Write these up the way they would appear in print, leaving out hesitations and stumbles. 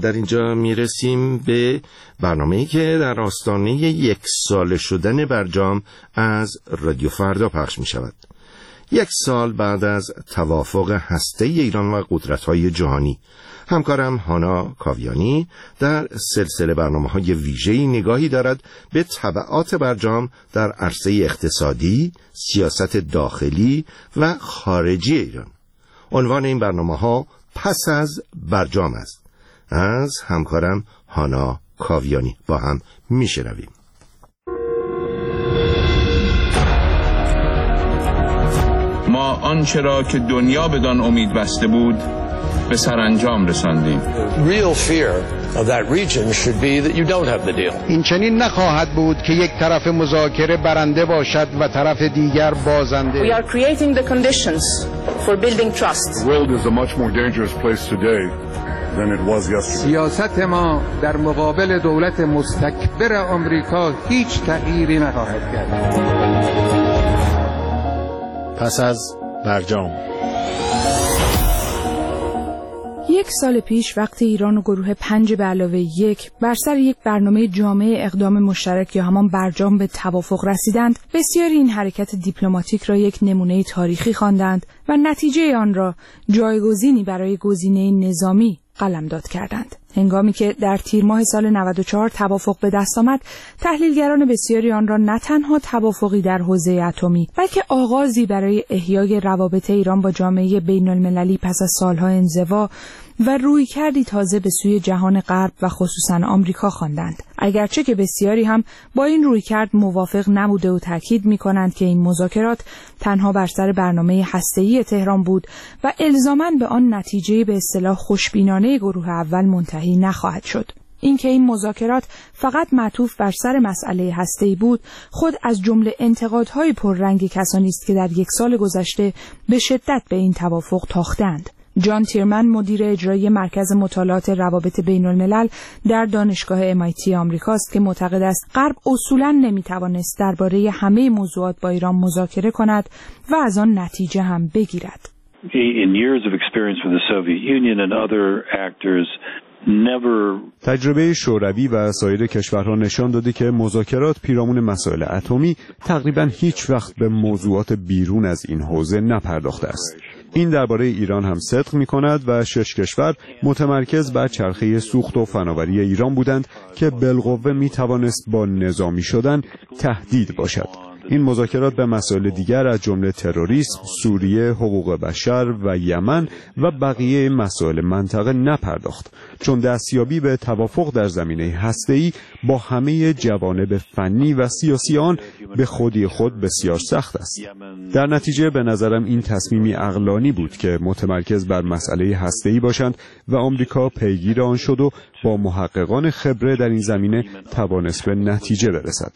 در اینجا میرسیم به برنامه‌ای که در آستانه 1 سال شدن برجام از رادیو فردا پخش می شود. 1 سال بعد از توافق هسته‌ای ایران و قدرت‌های جهانی، همکارم هانا کاویانی در سلسله برنامه‌های ویژه‌ای نگاهی دارد به تبعات برجام در عرصه اقتصادی، سیاست داخلی و خارجی ایران. عنوان این برنامه‌ها پس از برجام است. از همکارم هانا کاویانی با هم میشنویم. ما آنچه را که دنیا بدان امید بسته بود به سرانجام رساندیم. Real fear of that region should be that you don't have the deal. این چنین نخواهد بود که یک طرف مذاکره برنده باشد و طرف دیگر بازنده. We are creating the conditions for building trust. The world is a much more dangerous place today than it was yesterday. سیاست ما در مقابل دولت مستکبر آمریکا هیچ تغییری نخواهد کرد. پس از برجام. 1 سال پیش وقتی ایران و گروه 5+1 بر سر یک برنامه جامع اقدام مشترک یا همان برجام به توافق رسیدند، بسیاری این حرکت دیپلماتیک را یک نمونه تاریخی خواندند و نتیجه آن را جایگزینی برای گزینه نظامی قلمداد کردند. هنگامی که در تیر ماه سال 94 توافق به دست آمد، تحلیلگران بسیاری آن را نه تنها توافقی در حوزه اتمی، بلکه آغازی برای احیای روابط ایران با جامعه بین‌المللی پس از سالها انزوا و رویکردی تازه به سوی جهان غرب و خصوصا آمریکا خواندند. اگرچه که بسیاری هم با این رویکرد موافق نبوده و تاکید می‌کنند که این مذاکرات تنها بر سر برنامه هسته‌ای تهران بود و الزاماً به آن نتیجه به اصطلاح خوشبینانه گروه اول منتهی نخواهد شد. اینکه این مذاکرات فقط معطوف بر سر مسئله هسته‌ای بود، خود از جمله انتقادهای پررنگ کسانی است که در 1 سال گذشته به شدت به این توافق تاختند. جان تیرمن، مدیر اجرایی مرکز مطالعات روابط بین‌الملل در دانشگاه MIT آمریکاست که معتقد است غرب اصولاً نمی‌توانست درباره همه موضوعات با ایران مذاکره کند و از آن نتیجه هم بگیرد. In years of experience with the Soviet Union and other actors, تجربه شوروی و سایر کشورها نشان داده که مذاکرات پیرامون مسائل اتمی تقریباً هیچ وقت به موضوعات بیرون از این حوزه نپرداخته است. این درباره ایران هم صدق می‌کند و 6 کشور متمرکز بر چرخه سوخت و فناوری ایران بودند که بالقوه می‌توانست با نظامی شدن تهدید باشد. این مذاکرات به مسائل دیگر از جمله تروریسم، سوریه، حقوق بشر و یمن و بقیه مسائل منطقه نپرداخت، چون دستیابی به توافق در زمینه هسته‌ای با همه جوانب فنی و سیاسی آن به خودی خود بسیار سخت است. در نتیجه به نظرم این تصمیمی عقلانی بود که متمرکز بر مسئله هسته‌ای باشند و آمریکا پیگیر آن شد و با محققان خبره در این زمینه توانست به نتیجه برسد.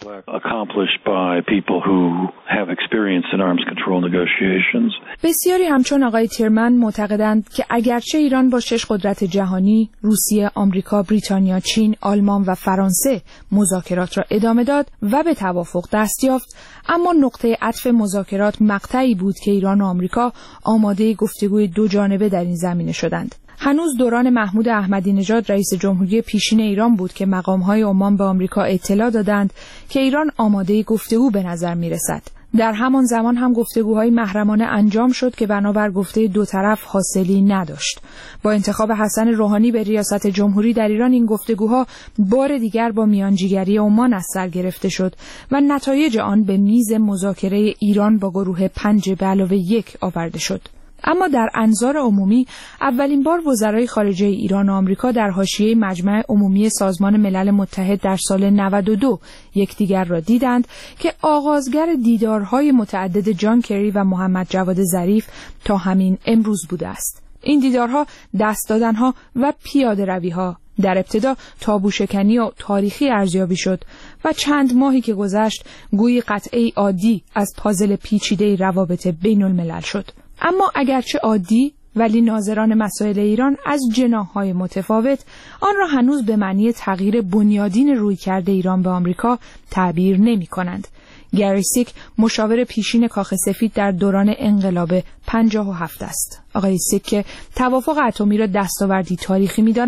بسیاری همچون آقای تیرمن معتقدند که اگرچه ایران با 6 قدرت جهانی، روسیه، آمریکا، بریتانیا، چین، آلمان و فرانسه مذاکرات را ادامه داد و به توافق دست یافت، اما نقطه عطف مذاکرات مقطعی بود که ایران و آمریکا آماده گفتگوی 2 جانبه در این زمینه شدند. هنوز دوران محمود احمدی نژاد رئیس جمهوری پیشین ایران بود که مقام‌های عمان به آمریکا اطلاع دادند که ایران آماده گفتگو به نظر می‌رسد. در همان زمان هم گفتگوهای محرمانه انجام شد که بنابر گفته 2 طرف حاصلی نداشت. با انتخاب حسن روحانی به ریاست جمهوری در ایران، این گفتگوها بار دیگر با میانجیگری عمان از سر گرفته شد و نتایج آن به میز مذاکره ایران با گروه 5+1 آورده شد. اما در انظار عمومی اولین بار وزرای خارجه ایران و آمریکا در حاشیه مجمع عمومی سازمان ملل متحد در سال 92 یکدیگر را دیدند که آغازگر دیدارهای متعدد جان کری و محمد جواد ظریف تا همین امروز بوده است. این دیدارها، دست دادنها و پیاده رویها در ابتدا تابوشکنی و تاریخی ارزیابی شد و چند ماهی که گذشت گویی قطعه عادی از پازل پیچیده روابط بین الملل شد. اما اگرچه عادی، ولی ناظران مسائل ایران از جناح‌های متفاوت آن را هنوز به معنی تغییر بنیادین رویکرد ایران به آمریکا تعبیر نمی‌کنند. گری سیک، مشاور پیشین کاخ سفید در دوران انقلاب 57 است. آقای سیک که توافق اتمی را دستاوردی تاریخی می‌داند،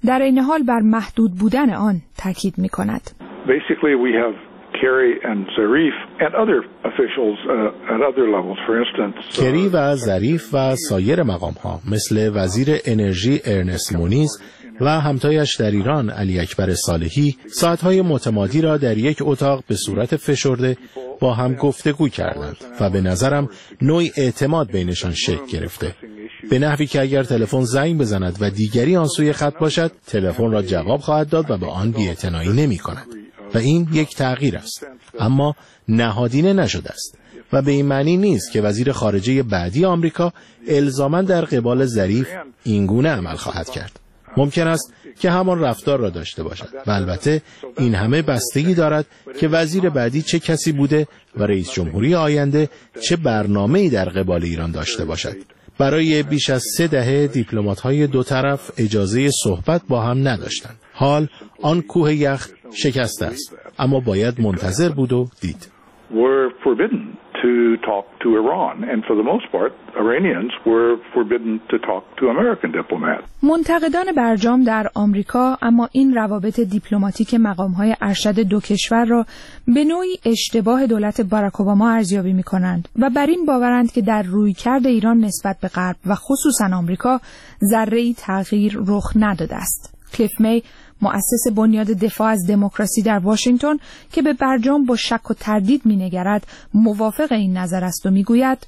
در این حال بر محدود بودن آن تاکید می‌کند. Basically we have Kerry and Zarif and other officials at other levels. For instance, کری و ظریف و سایر مقام‌ها مثل وزیر انرژی ارنست مونیز و همتایش در ایران علی اکبر صالحی ساعتهای متمادی را در یک اتاق به صورت فشرده با هم گفتگو کردند و به نظرم نوعی اعتماد بینشان شکل گرفته، به نحوی که اگر تلفن زنگ بزند و دیگری آن سوی خط باشد تلفن را جواب خواهد داد و به آن بی‌اعتنایی نمی‌کند و این یک تغییر است، اما نهادینه نشده است و به این معنی نیست که وزیر خارجه بعدی آمریکا الزاماً در قبال ظریف اینگونه عمل خواهد کرد. ممکن است که همان رفتار را داشته باشد و البته این همه بستگی دارد که وزیر بعدی چه کسی بوده و رئیس جمهوری آینده چه برنامه‌ای در قبال ایران داشته باشد. برای بیش از 3 دهه دیپلمات‌های دو طرف اجازه صحبت با هم نداشتند. حال آن کوه یخ شکسته است، اما باید منتظر بود و دید. were forbidden to talk to Iran, and for the most part, Iranians were forbidden to talk to American diplomats. منتقدان برجام در آمریکا اما این روابط دیپلماتیک مقام‌های ارشد دو کشور را به نوعی اشتباه دولت باراک اوباما ارزیابی می‌کنند و بر این باورند که در رویکرد ایران نسبت به غرب و خصوصاً آمریکا ذره‌ای تغییر رخ نداده است. کلیف می، مؤسس بنیاد دفاع از دموکراسی در واشنگتن که به برجام با شک و تردید می‌نگرد، موافق این نظر است و می‌گوید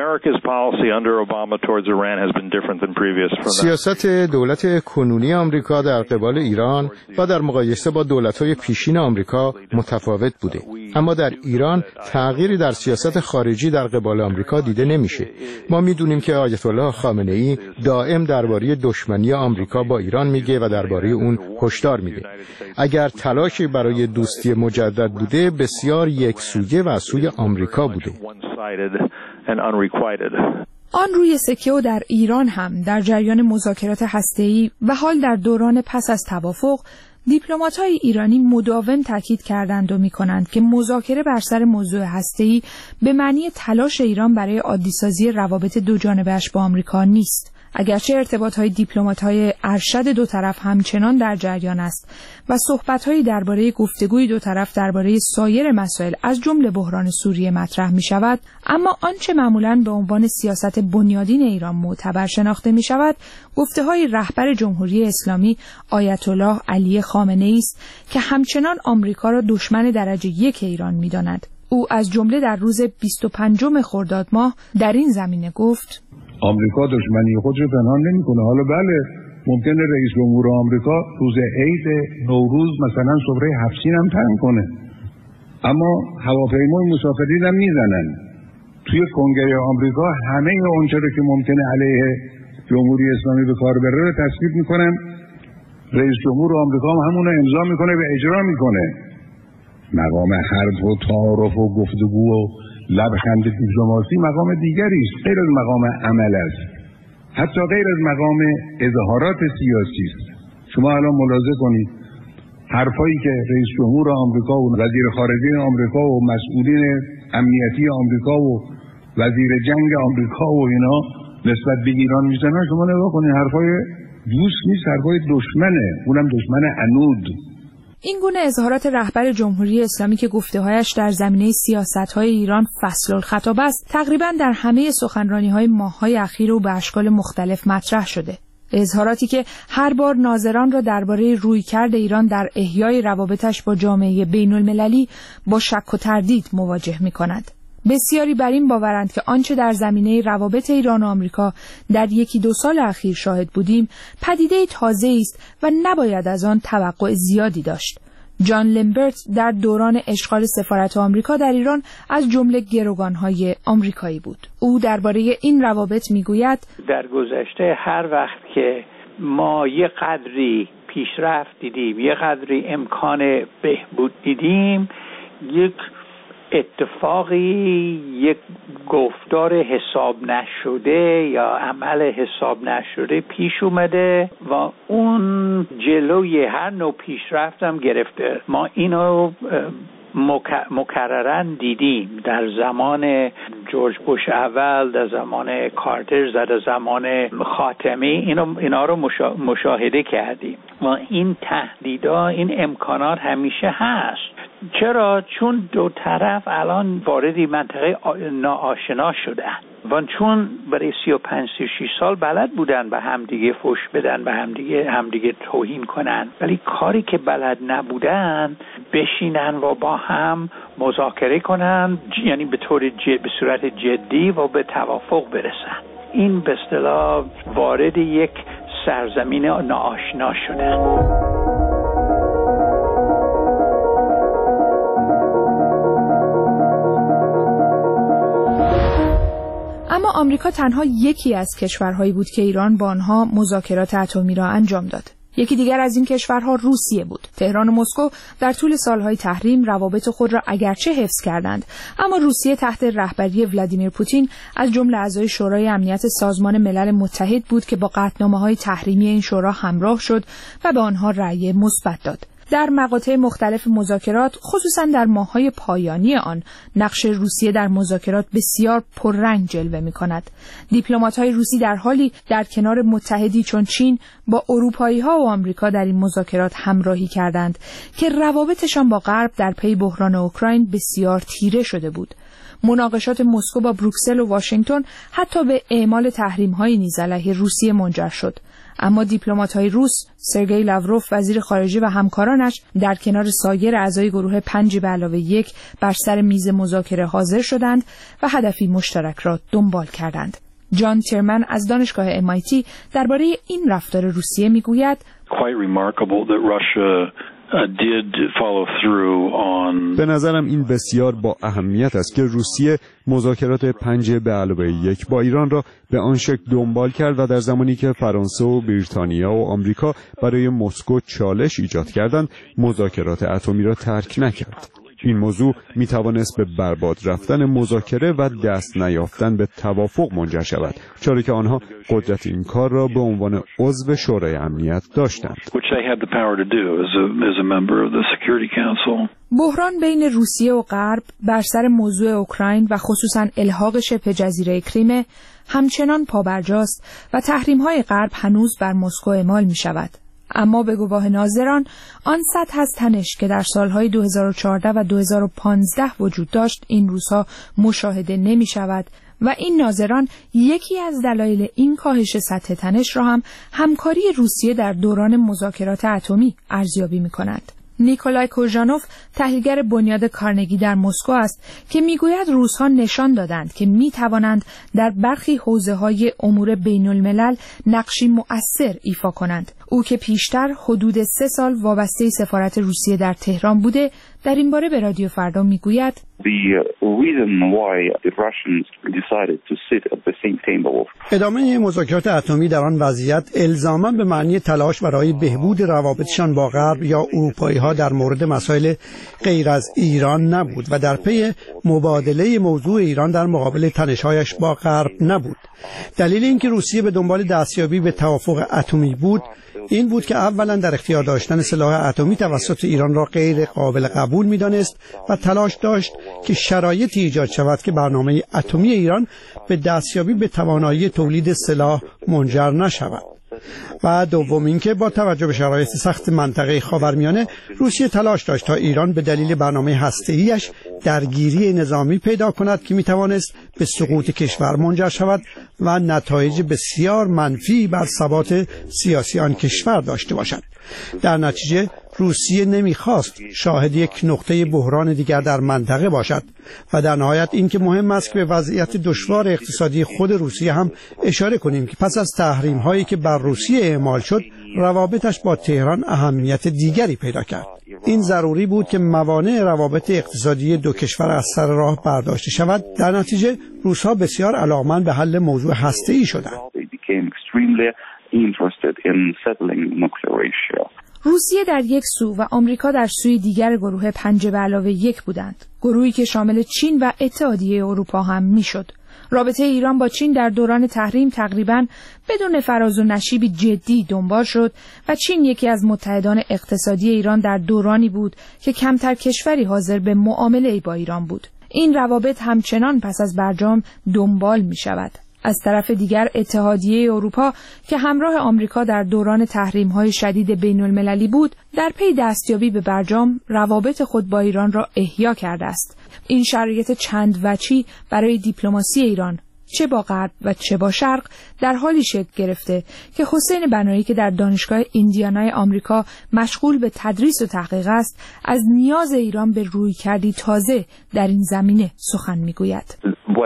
سیاست دولت کنونی آمریکا در قبال ایران و در مقایسه با دولت‌های پیشین آمریکا متفاوت بوده، اما در ایران تغییری در سیاست خارجی در قبال آمریکا دیده نمیشه. ما میدونیم که آیت الله خامنه‌ای دائم درباره دشمنی آمریکا با ایران میگه و درباره اون هشدار میده. اگر تلاشی برای دوستی مجدد بوده، بسیار یکسویه و از سوی آمریکا بوده. آن روی سکه و در ایران هم در جریان مذاکرات هسته‌ای و حال در دوران پس از توافق، دیپلمات‌های ایرانی مداوم تاکید کردند و می‌کنند که مذاکره بر سر موضوع هسته‌ای به معنی تلاش ایران برای عادی‌سازی روابط دو جانبه‌اش با آمریکا نیست. اگرچه ارتباط‌های دیپلمات‌های ارشد دو طرف همچنان در جریان است و صحبت‌هایی درباره گفتگوی دو طرف درباره سایر مسائل از جمله بحران سوریه مطرح می‌شود، اما آنچه معمولاً به عنوان سیاست بنیادین ایران معتبر شناخته می‌شود، گفته‌های رهبر جمهوری اسلامی آیت الله علی خامنه‌ای است که همچنان آمریکا را دشمن درجه 1 ایران می‌داند. او از جمله در روز 25 خرداد ماه در این زمینه گفت: آمریکا دشمنی خود رو پنهان نمی‌کنه. حالا بله ممکنه رئیس جمهور آمریکا روز عید نوروز مثلا سفره 7 سین هم تنگ کنه، اما هواپیمای مسافرین هم میزنن. توی کنگره آمریکا همه اونچه رو که ممکنه علیه جمهوری اسلامی به کار بره رو تصویب میکنن. رئیس جمهور آمریکا هم همون رو امضا میکنه و اجرا میکنه. مقام حرف و تعارف و گفتگو و لبخند دیپلماسی مقام دیگری است، غیر از مقام عمل است، حتی غیر از مقام اظهارات سیاسی است. شما الان ملاحظه کنید حرفایی که رئیس جمهور آمریکا و وزیر خارجه آمریکا و مسئولین امنیتی آمریکا و وزیر جنگ آمریکا و اینا نسبت به ایران میزنن، شما نگاه کنید حرفای دوست نیست، حرفای دشمنه، اونم دشمن عنود. این گونه اظهارات رهبر جمهوری اسلامی که گفته‌هایش در زمینه سیاست‌های ایران فصل الخطاب است، تقریباً در همه سخنرانی‌های ماه‌های اخیر او به اشکال مختلف مطرح شده. اظهاراتی که هر بار ناظران را درباره رویکرد ایران در احیای روابطش با جامعه بین‌المللی با شک و تردید مواجه می‌کند. بسیاری بر این باورند که آنچه در زمینه روابط ایران و آمریکا در 1-2 سال اخیر شاهد بودیم پدیده تازه‌ای است و نباید از آن توقع زیادی داشت. جان لمبرت در دوران اشغال سفارت آمریکا در ایران از جمله گروگان‌های آمریکایی بود. او درباره این روابط میگوید: در گذشته هر وقت که ما یه قدری پیشرفت دیدیم، یه قدری امکان بهبود دیدیم، یک اتفاقی، یک گفتار حساب نشده یا عمل حساب نشده پیش اومده و اون جلوی هر نوع پیشرفت هم گرفته. ما اینو مکررن دیدیم در زمان جورج بوش اول، در زمان کارتر، در زمان خاتمی، اینا رو مشاهده کردیم و این تهدیدها، این امکانات همیشه هست. چرا؟ چون دو طرف الان وارد منطقه ناآشنا شدن و چون برای 35-36 سال بلد بودن به همدیگه فحش بدن، به همدیگه توهین کنن، ولی کاری که بلد نبودن بشینن و با هم مذاکره کنن، یعنی به صورت جدی و به توافق برسن. این به اصطلاح وارد یک سرزمین ناآشنا شدن. اما آمریکا تنها یکی از کشورهایی بود که ایران با آنها مذاکرات اتمی را انجام داد. یکی دیگر از این کشورها روسیه بود. تهران و مسکو در طول سالهای تحریم روابط خود را اگرچه حفظ کردند، اما روسیه تحت رهبری ولادیمیر پوتین از جمله اعضای شورای امنیت سازمان ملل متحد بود که با قطعنامه‌های تحریمی این شورا همراه شد و به آنها رأی مثبت داد. در مقاطع مختلف مذاکرات، خصوصا در ماه‌های پایانی آن، نقش روسیه در مذاکرات بسیار پررنگ جلوه می‌کند. دیپلمات‌های روسی در حالی در کنار متحدی چون چین با اروپایی‌ها و آمریکا در این مذاکرات همراهی کردند که روابطشان با غرب در پی بحران اوکراین بسیار تیره شده بود. مناقشات مسکو با بروکسل و واشنگتن حتی به اعمال تحریم‌های نیز علیه روسیه منجر شد. اما دیپلمات‌های روس، سرگئی لاوروف وزیر خارجه و همکارانش در کنار سایر اعضای گروه 5+1 بر سر میز مذاکره حاضر شدند و هدفی مشترک را دنبال کردند. جان تیرمن از دانشگاه MIT درباره این رفتار روسیه میگوید: به نظرم این بسیار با اهمیت است که روسیه مذاکرات 5+1 با ایران را به آن شکل دنبال کرد و در زمانی که فرانسه و بریتانیا و آمریکا برای مسکو چالش ایجاد کردند، مذاکرات اتمی را ترک نکرد. این موضوع می توانست به برباد رفتن مذاکره و دست نیافتن به توافق منجر شود، چرا که آنها قدرت این کار را به عنوان عضو شورای امنیت داشتند. بحران بین روسیه و غرب بر سر موضوع اوکراین و خصوصا الحاق شبه جزیره کریم همچنان پابرجاست و تحریم‌های غرب هنوز بر مسکو اعمال می شود. اما به گواه ناظران، آن سطح از تنش که در سالهای 2014 و 2015 وجود داشت این روزها مشاهده نمی شود و این ناظران یکی از دلایل این کاهش سطح تنش را هم همکاری روسیه در دوران مذاکرات اتمی ارزیابی می کنند. نیکولای کوژانوف تحلیلگر بنیاد کارنگی در مسکو است که میگوید روس‌ها نشان دادند که میتوانند در برخی حوزه‌های امور بین‌الملل نقشی مؤثر ایفا کنند. او که پیشتر حدود 3 سال وابسته سفارت روسیه در تهران بوده، در این باره به رادیو فردا میگوید: ادامه مذاکرات اتمی در آن وضعیت الزاماً به معنی تلاش برای بهبود روابطشان با غرب یا اروپایی‌ها در مورد مسائل غیر از ایران نبود و در پی مبادله موضوع ایران در مقابل تنش‌هایش با غرب نبود. دلیل اینکه روسیه به دنبال دستیابی به توافق اتمی بود این بود که اولا در اختیار داشتن سلاح اتمی توسط ایران را غیر قابل قبول می‌دانست و تلاش داشت که شرایطی ایجاد شود که برنامه اتمی ایران به دستیابی به توانایی تولید سلاح منجر نشود. و دوم اینکه با توجه به شرایط سخت منطقه خاورمیانه روسیه تلاش داشت تا ایران به دلیل برنامه هسته‌ایش درگیری نظامی پیدا کند که میتوانست به سقوط کشور منجر شود و نتایج بسیار منفی بر ثبات سیاسی آن کشور داشته باشد. در نتیجه روسیه نمیخواست شاهد یک نقطه بحران دیگر در منطقه باشد و در نهایت این که مهم است که به وضعیت دشوار اقتصادی خود روسیه هم اشاره کنیم که پس از تحریم هایی که بر روسیه اعمال شد روابطش با تهران اهمیت دیگری پیدا کرد. این ضروری بود که موانع روابط اقتصادی دو کشور از سر راه برداشته شود. در نتیجه روس‌ها بسیار علاقمند به حل موضوع هسته‌ای شدند. روسیه در یک سو و آمریکا در سوی دیگر گروه 5+1 بودند، گروهی که شامل چین و اتحادیه اروپا هم میشد. رابطه ایران با چین در دوران تحریم تقریباً بدون فراز و نشیبی جدی دنبال شد و چین یکی از متحدان اقتصادی ایران در دورانی بود که کمتر کشوری حاضر به معامله با ایران بود. این روابط همچنان پس از برجام دنبال می شود. از طرف دیگر اتحادیه اروپا که همراه آمریکا در دوران تحریم‌های شدید بین‌المللی بود، در پی دستیابی به برجام روابط خود با ایران را احیا کرده است. این شرایط چند وجهی برای دیپلماسی ایران چه با غرب و چه با شرق در حالی شکل گرفته که حسین بنایی که در دانشگاه ایندیانای آمریکا مشغول به تدریس و تحقیق است، از نیاز ایران به رویکردی تازه در این زمینه سخن میگوید.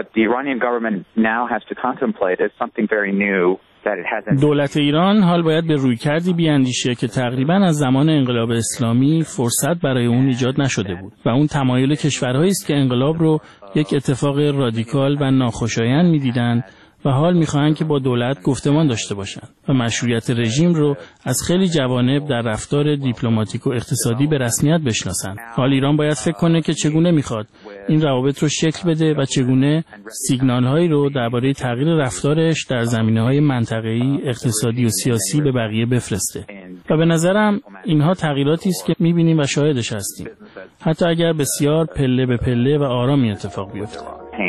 دولت ایران حال باید به رویکردی بیاندیشه که تقریباً از زمان انقلاب اسلامی فرصت برای اون ایجاد نشده بود و اون تمایل کشورهایی است که انقلاب رو یک اتفاق رادیکال و ناخوشایند می‌دیدند و حال می‌خواهند که با دولت گفتمان داشته باشند و مشروعیت رژیم رو از خیلی جوانب در رفتار دیپلماتیک و اقتصادی به رسمیت بشناسند. حال ایران باید فکر کنه که چگونه می‌خواد این روابط رو شکل بده و چگونه سیگنال‌هایی رو درباره تغییر رفتارش در زمینه‌های منطقه‌ای، اقتصادی و سیاسی به بقیه بفرسته. و به نظرم اینها تغییراتی است که می‌بینیم و شاهدش هستیم، حتی اگر بسیار پله به پله و آرامی اتفاق بیفته.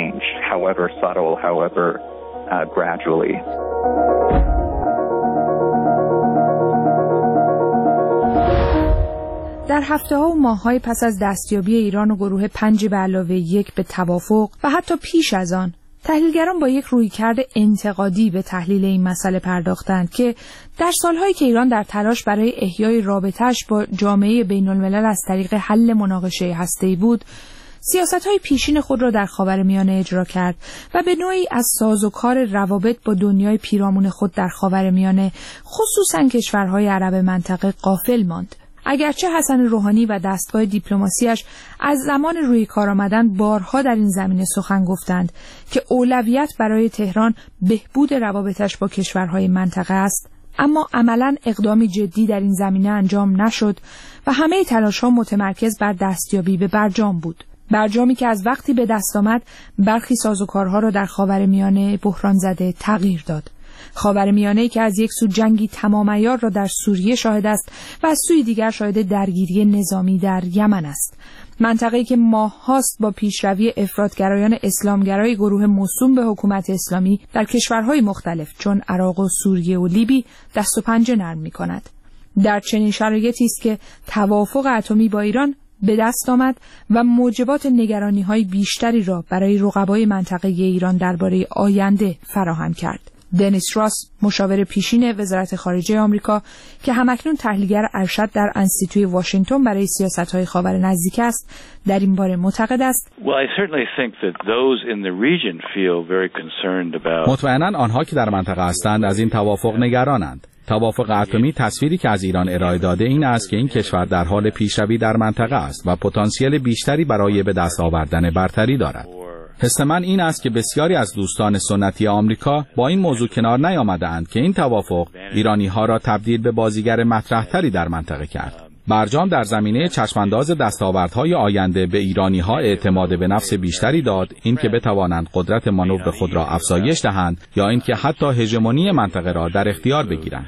در هفته‌ها و ماه‌های پس از دستیابی ایران و گروه 5+1 به توافق و حتی پیش از آن، تحلیلگران با یک رویکرد انتقادی به تحلیل این مسئله پرداختند که در سالهایی که ایران در تلاش برای احیای رابطه‌اش با جامعه بین‌الملل از طریق حل مناقشه هسته‌ای بود، سیاست‌های پیشین خود را در خاورمیانه اجرا کرد و به نوعی از سازوکار روابط با دنیای پیرامون خود در خاورمیانه، خصوصاً کشورهای عرب منطقه، غافل ماند. اگرچه حسن روحانی و دستگاه دیپلماسیش از زمان روی کار آمدن بارها در این زمینه سخن گفتند که اولویت برای تهران بهبود روابطش با کشورهای منطقه است، اما عملاً اقدامی جدی در این زمینه انجام نشد و همه تلاش‌ها متمرکز بر دستیابی به برجام بود. برجامی که از وقتی به دست آمد برخی سازوکارها را در خاورمیانه بحران زده تغییر داد. خاورمیانه‌ای که از یک سو جنگی تمام‌عیار را در سوریه شاهد است و از سوی دیگر شاهد درگیری نظامی در یمن است. منطقه‌ای که ماه‌هاست با پیشروی افراطگرایان اسلامگرای گروه موسوم به حکومت اسلامی در کشورهای مختلف چون عراق و سوریه و لیبی دست و پنجه نرم می‌کند. در چنین شرایطی است که توافق اتمی با ایران به دست آمد و موجبات نگرانی‌های بیشتری را برای رقبای منطقه ایران درباره آینده فراهم کرد. دنیس راس، مشاور پیشین وزارت خارجه آمریکا که همکنون تحلیلگر ارشد در انستیتوی واشنگتن برای سیاست‌های خاور نزدیک است، در این باره معتقد است: مطمئناً آنها که در منطقه هستند از این توافق نگرانند. توافق اتمی تصویری که از ایران ارائه داده این است که این کشور در حال پیشروی در منطقه است و پتانسیل بیشتری برای به دست آوردن برتری دارد. حس من این است که بسیاری از دوستان سنتی آمریکا با این موضوع کنار نیامده‌اند که این توافق ایرانی‌ها را تبدیل به بازیگر مطرح‌تری در منطقه کرد. برجام در زمینه چشمانداز دستاوردهای آینده به ایرانی‌ها اعتماد به نفس بیشتری داد، این که بتوانند قدرت مانور خود را افزایش دهند یا اینکه حتی هژمونی منطقه را در اختیار بگیرند.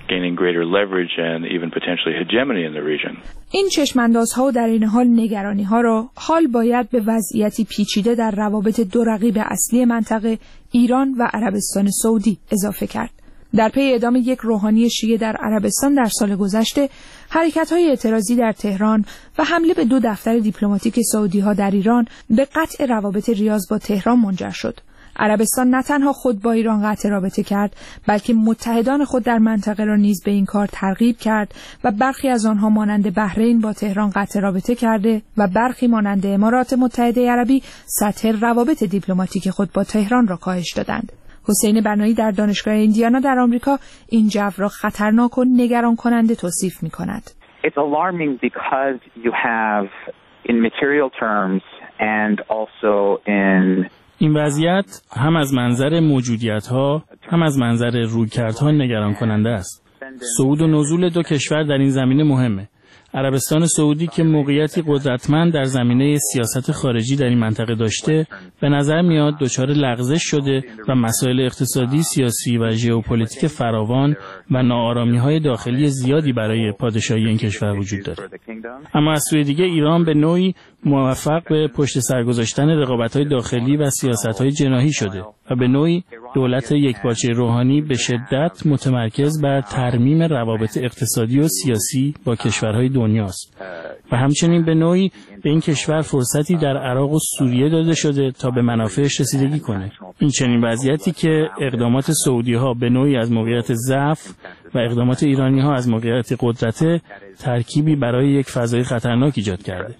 این چشماندازها و در این حال نگرانی‌ها را حال باید به وضعیتی پیچیده در روابط دو رقیب اصلی منطقه، ایران و عربستان سعودی، اضافه کرد. در پی اعدام یک روحانی شیعه در عربستان در سال گذشته، حرکت‌های اعتراضی در تهران و حمله به 2 دفتر دیپلماتیک سعودی‌ها در ایران به قطع روابط ریاض با تهران منجر شد. عربستان نه تنها خود با ایران قطع رابطه کرد، بلکه متحدان خود در منطقه را نیز به این کار ترغیب کرد و برخی از آنها مانند بحرین با تهران قطع رابطه کرده و برخی مانند امارات متحده عربی سطح روابط دیپلماتیک خود با تهران را کاهش دادند. حسین بنایی در دانشگاه ایندیانا در آمریکا این جو را خطرناک و نگران کننده توصیف می‌کند. It's alarming because you have in material terms and also in این وضعیت هم از منظر موجودیت‌ها هم از منظر رویکردها نگران کننده است. صعود و نزول 2 کشور در این زمینه مهمه. عربستان سعودی که موقعیتی قدرتمند در زمینه سیاست خارجی در این منطقه داشته، به نظر میاد دچار لغزش شده و مسائل اقتصادی، سیاسی و ژئوپلیتیک فراوان و ناآرامی‌های داخلی زیادی برای پادشاهی این کشور وجود داره. اما از سوی دیگه ایران به نوعی موفق به پشت سر گذاشتن رقابت‌های داخلی و سیاست‌های جناحی شده و به نوعی دولت یکپارچه روحانی به شدت متمرکز بر ترمیم روابط اقتصادی و سیاسی با کشورهای دنیاست و همچنین به نوعی به این کشور فرصتی در عراق و سوریه داده شده تا به منافعش رسیدگی کنه. این چنین وضعیتی که اقدامات سعودی‌ها به نوعی از موقعیت ضعف و اقدامات ایرانی‌ها از موقعیت قدرت ترکیبی برای یک فضای خطرناک ایجاد کرده.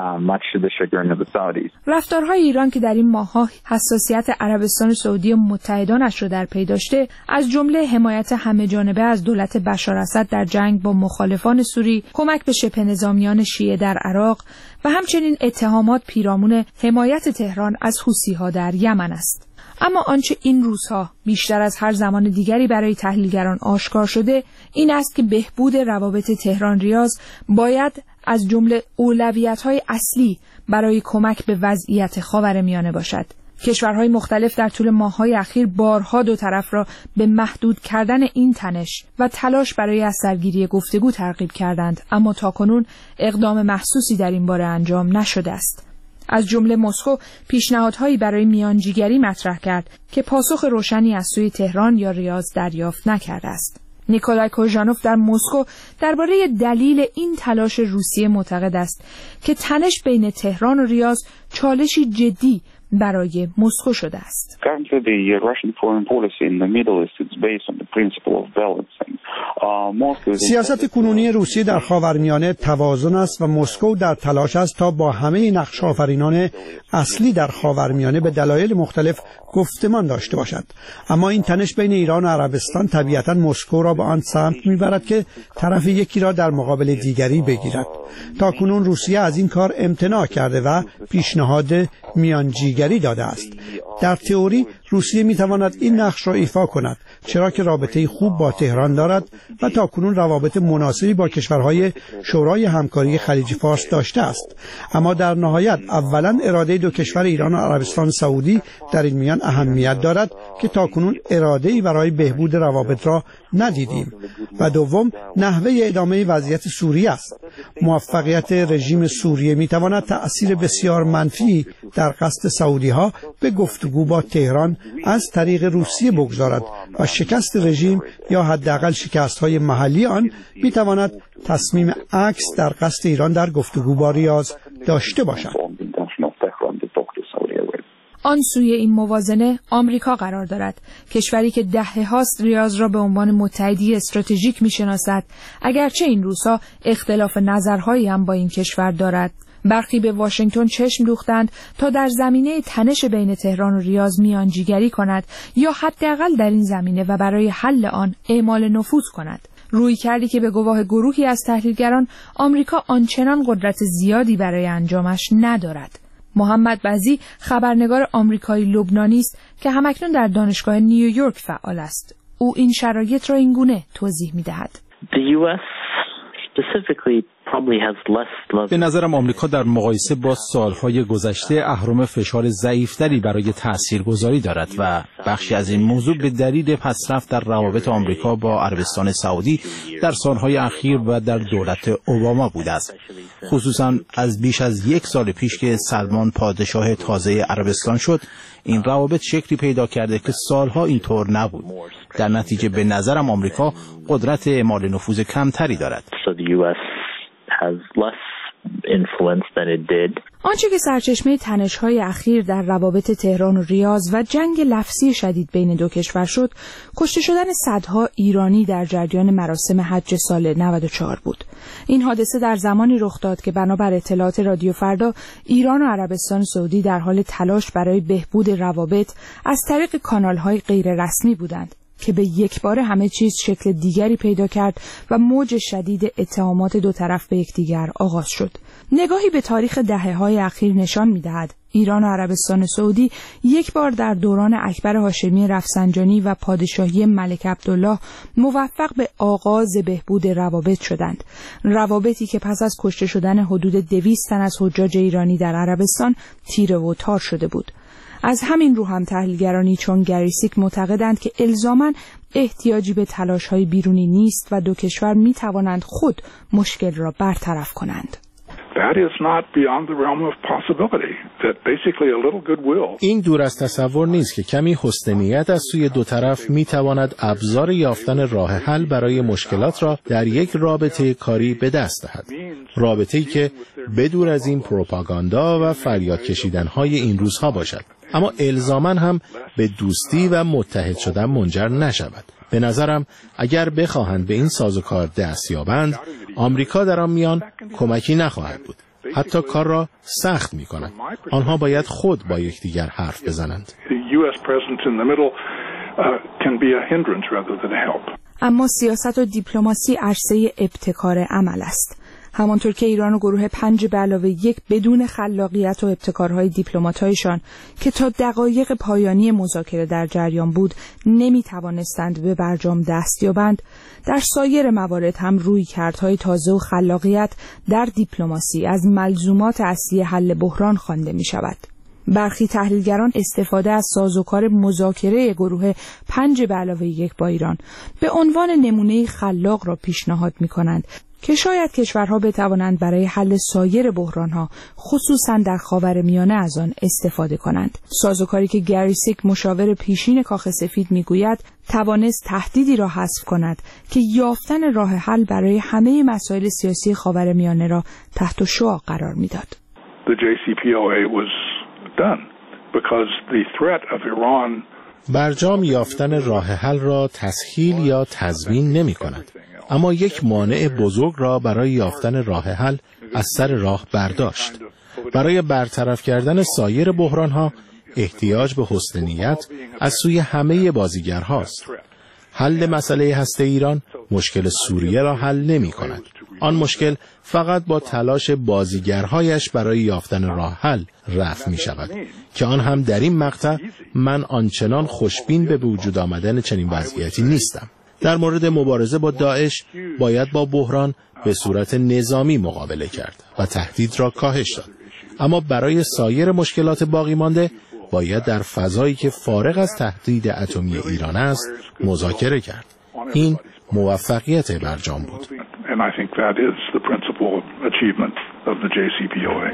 رفتارهای ایران که در این ماه‌ها حساسیت عربستان سعودی و متحدانش را در پی داشته، از جمله حمایت همه‌جانبه از دولت بشار اسد در جنگ با مخالفان سوری، کمک به شبه نظامیان شیعه در عراق و همچنین اتهامات پیرامون حمایت تهران از حوثی‌ها در یمن است. اما آنچه این روزها بیشتر از هر زمان دیگری برای تحلیلگران آشکار شده، این است که بهبود روابط تهران ریاض باید از جمله اولویت‌های اصلی برای کمک به وضعیت خاورمیانه باشد. کشورهای مختلف در طول ماه‌های اخیر بارها دو طرف را به محدود کردن این تنش و تلاش برای از سرگیری گفتگو ترغیب کردند، اما تاکنون اقدام محسوسی در این باره انجام نشده است. از جمله مسکو پیشنهادهایی برای میانجیگری مطرح کرد که پاسخ روشنی از سوی تهران یا ریاض دریافت نکرده است. نیکولای کوژانوف در مسکو درباره دلیل این تلاش روسیه معتقد است که تنش بین تهران و ریاض چالشی جدی برای مسکو شده است. سیاست کنونی روسیه در خاورمیانه توازن است و مسکو در تلاش است تا با همه نقش‌آفرینان اصلی در خاورمیانه به دلایل مختلف گفتمان داشته باشد. اما این تنش بین ایران و عربستان طبیعتاً مسکو را به آن سمت می‌برد که طرف یکی را در مقابل دیگری بگیرد. تاکنون روسیه از این کار امتناع کرده و پیشنهاد میانجیگری داده است. در تئوری روسیه میتواند این نقش را ایفا کند، چرا که رابطه خوب با تهران دارد و تاکنون روابط مناسبی با کشورهای شورای همکاری خلیج فارس داشته است. اما در نهایت اولا اراده دو کشور ایران و عربستان سعودی در این میان اهمیت دارد که تاکنون اراده‌ای برای بهبود روابط را ندیدیم و دوم نحوه ادامه وضعیت سوریه است. موفقیت رژیم سوریه میتواند تأثیر بسیار منفی در قصد سعودی‌ها به گفتگو با تهران از طریق روسیه بگذارد و شکست رژیم یا حداقل شکست‌های محلی آن میتواند تصمیم عکس در قصد ایران در گفتگو با ریاض داشته باشد. آن سوی این موازنه آمریکا قرار دارد، کشوری که دهه‌هاست ریاض را به عنوان متحدی استراتژیک می‌شناسد، اگرچه این روزها اختلاف نظرهایی هم با این کشور دارد. برخی به واشنگتن چشم دوختند تا در زمینه تنش بین تهران و ریاض میانجیگری کند یا حداقل در این زمینه و برای حل آن اعمال نفوذ کند. رویکردی که به گواه گروهی از تحلیلگران آمریکا آنچنان قدرت زیادی برای انجامش ندارد. محمد بزی خبرنگار آمریکایی لبنانی است که همکنون در دانشگاه نیویورک فعال است. او این شرایط را اینگونه توضیح می‌دهد. به نظرم آمریکا در مقایسه با سالهای گذشته اهرم فشار ضعیفتری برای تاثیرگذاری دارد و بخشی از این موضوع به دلیل پسرفت در روابط آمریکا با عربستان سعودی در سالهای اخیر و در دولت اوباما بوده است. خصوصا از بیش از 1 سال پیش که سلمان پادشاه تازه عربستان شد، این روابط شکلی پیدا کرده که سالها اینطور نبود. در نتیجه به نظرم آمریکا قدرت اعمال نفوذ کمتری دارد. آنچه که سرچشمه تنش‌های اخیر در روابط تهران و ریاض و جنگ لفظی شدید بین دو کشور شد، کشته شدن صدها ایرانی در جریان مراسم حج سال 94 بود. این حادثه در زمانی رخ داد که بنابر اطلاعات رادیو فردا، ایران و عربستان سعودی در حال تلاش برای بهبود روابط از طریق کانال‌های غیر رسمی بودند که به یک بار همه چیز شکل دیگری پیدا کرد و موج شدید اتهامات دو طرف به یکدیگر آغاز شد. نگاهی به تاریخ دهه‌های اخیر نشان می‌دهد ایران و عربستان سعودی یک بار در دوران اکبر هاشمی رفسنجانی و پادشاهی ملک عبدالله موفق به آغاز بهبود روابط شدند. روابطی که پس از کشته شدن حدود 200 تن از حجاج ایرانی در عربستان تیره و تار شده بود. از همین رو هم تحلیلگرانی چون گریسیک معتقدند که الزاماً احتیاجی به تلاش‌های بیرونی نیست و دو کشور می‌توانند خود مشکل را برطرف کنند. that is not beyond the realm of possibility. That basically a little goodwill. این دور از تصور نیست که کمی حسن نیت از سوی دو طرف میتواند ابزار یافتن راه حل برای مشکلات را در یک رابطه کاری به دست دهد. رابطه‌ای که بدور از این پروپاگاندا و فریاد کشیدن‌های این روزها باشد، اما الزاماً هم به دوستی و متحد شدن منجر نشود. به نظرم اگر بخواهند به این سازوکار دست یابند، آمریکا در آن میان کمکی نخواهد بود. حتی کار را سخت می‌کند. آنها باید خود با یکدیگر حرف بزنند. اما سیاست و دیپلماسی عرصه ابتکار عمل است. همانطور که ایران و گروه 5+1 بدون خلاقیت و ابتکارهای دیپلمات‌هایشان که تا دقایق پایانی مذاکره در جریان بود نمی‌توانستند به برجام دست یابند، در سایر موارد هم رویکردهای تازه و خلاقیت در دیپلماسی از ملزومات اصلی حل بحران خوانده می‌شود. برخی تحلیلگران استفاده از سازوکار مذاکره گروه 5+1 با ایران به عنوان نمونه خلاق را پیشنهاد می‌کنند که شاید کشورها بتوانند برای حل سایر بحرانها خصوصا در خاورمیانه از آن استفاده کنند. سازوکاری که گری سیک مشاور پیشین کاخ سفید میگوید توانست تهدیدی را حذف کند که یافتن راه حل برای همه مسائل سیاسی خاورمیانه را تحت شعاع قرار میداد. The JCPOA was done because the threat of Iran. برجام یافتن راه حل را تسهیل یا تضمین نمی کند، اما یک مانع بزرگ را برای یافتن راه حل از سر راه برداشت. برای برطرف کردن سایر بحرانها احتیاج به حسن نیت از سوی همه بازیگرهاست. حل مسئله هسته ایران مشکل سوریه را حل نمی کند. آن مشکل فقط با تلاش بازیگرهایش برای یافتن راه حل رفع می شود که آن هم در این مقطع من آنچنان خوشبین به وجود آمدن چنین وضعیتی نیستم. در مورد مبارزه با داعش باید با بحران به صورت نظامی مقابله کرد و تهدید را کاهش داد، اما برای سایر مشکلات باقی مانده باید در فضایی که فارغ از تهدید اتمی ایران است مذاکره کرد. این موفقیت برجام بود. And I think that is the principal achievement of the JCPOA.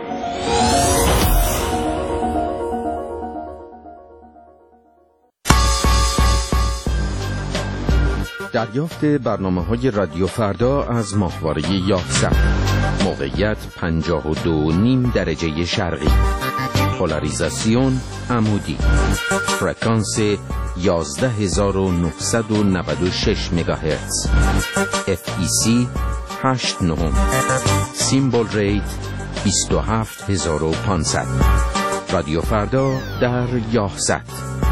دریافت برنامه‌های رادیو فردا از ماهواره 11. موقعیت 52.5 درجه شرقی. پولاریزاسیون عمودی. فرکانس 11996 مگاهرتز. FEC 89. سیمبل ریت 27500. رادیو فردا در 11.